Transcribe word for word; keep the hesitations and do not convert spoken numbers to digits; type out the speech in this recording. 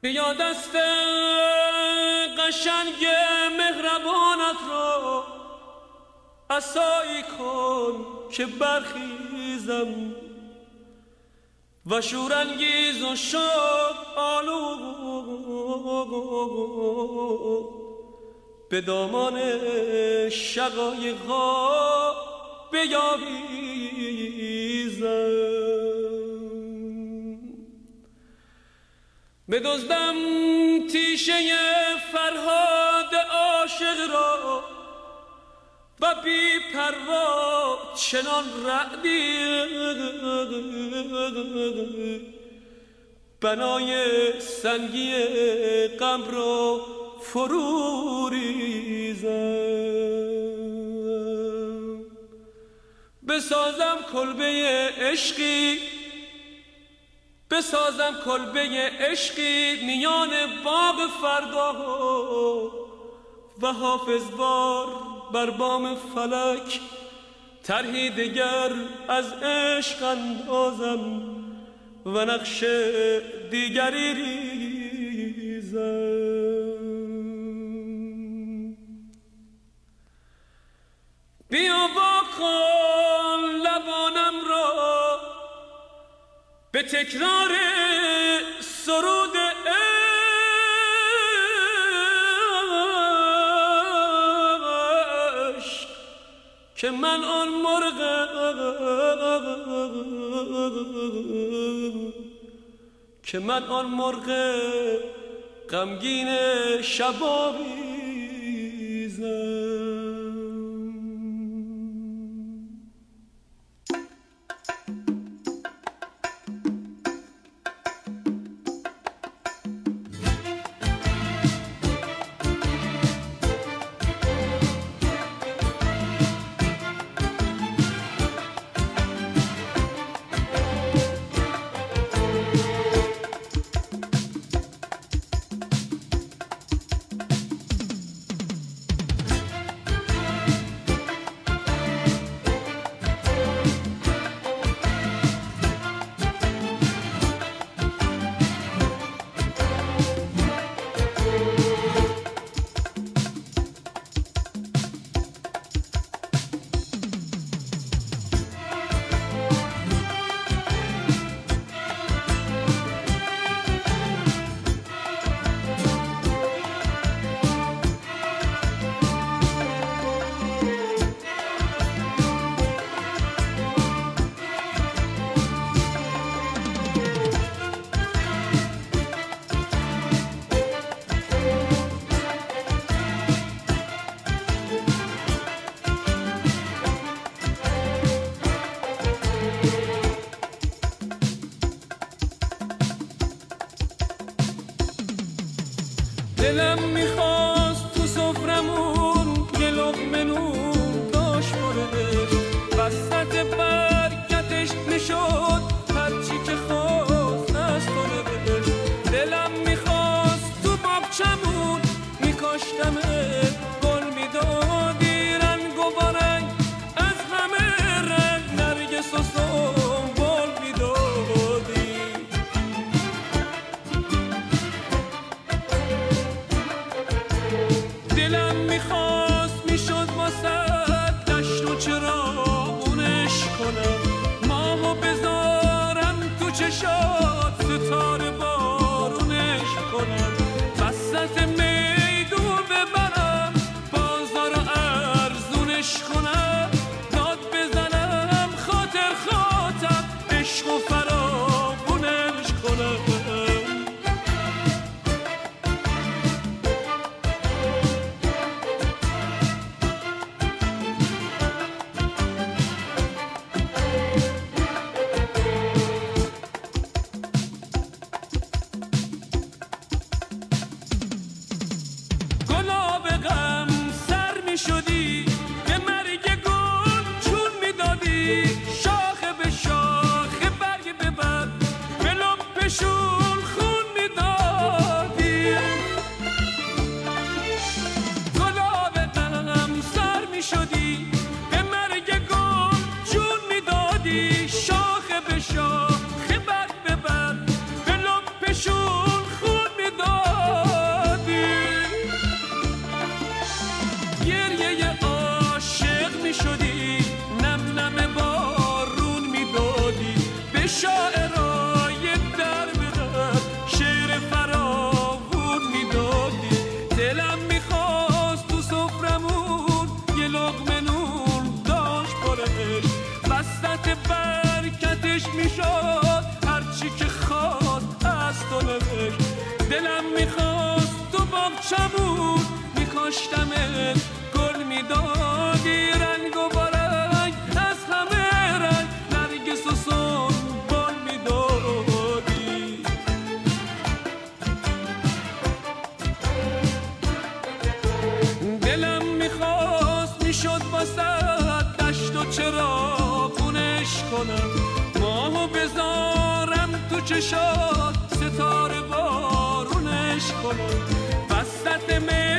بیا دست قشنگ مهربانت را عصایی کن که برخیزم و شورانگیز و شاد آلو به دامان شقایق‌ها بیاویزم. بدزدم تیشه فرهاد عاشق را و بی پروا چنان رعدی بنای سنگی غم را فرو ریزم. بسازم کلبه عشقی بسازم کلبه عشقی میان باغ فردا و حافظ بار بر بام فلک طرحی دگر از عشق اندازم و نقش دیگری ریزم. بیا واکن لبانم را به تکرار سرود عشق که من آن مرغ که من آن مرغ غمگین شباویزم. دلم میخواست تو سفرمون یه لقمه نون داشت برش وسط برکتش میشد هرچی که خواست از تو بهش. دلم میخواست تو باغچمون میکاشتمه گل میدادی رنگ و بارنگ از همه رنگ نرگس و سنبل میدادی. دلم میخواست میشد واسه دشت و چراغونش کنم ماهو بذارم تو چشات ستاره بارونش کنم وسط میدون ببرم بازار و ارزونش کنم داد بزنم خاطر خاطر عشق و فراغونش کنم. شدی به مرگ گل چون میدادی شاخه به شاخه برگ به برگ به لپشون خون میدادی. گلاب غم سر میشدی به مرگ گل چون میدادی شاخه به شاخه برگ به برگ به لپشون خون میدادی. باغچمون میکاشتمت گل میدادی رنگ و برنگ از همه رنگ نرگس و سنبال میدادی دلم میخواست میشد واسه دشت و چراغونش کنم ماهو بذارم تو چشات ستاره بارونش کنم وسط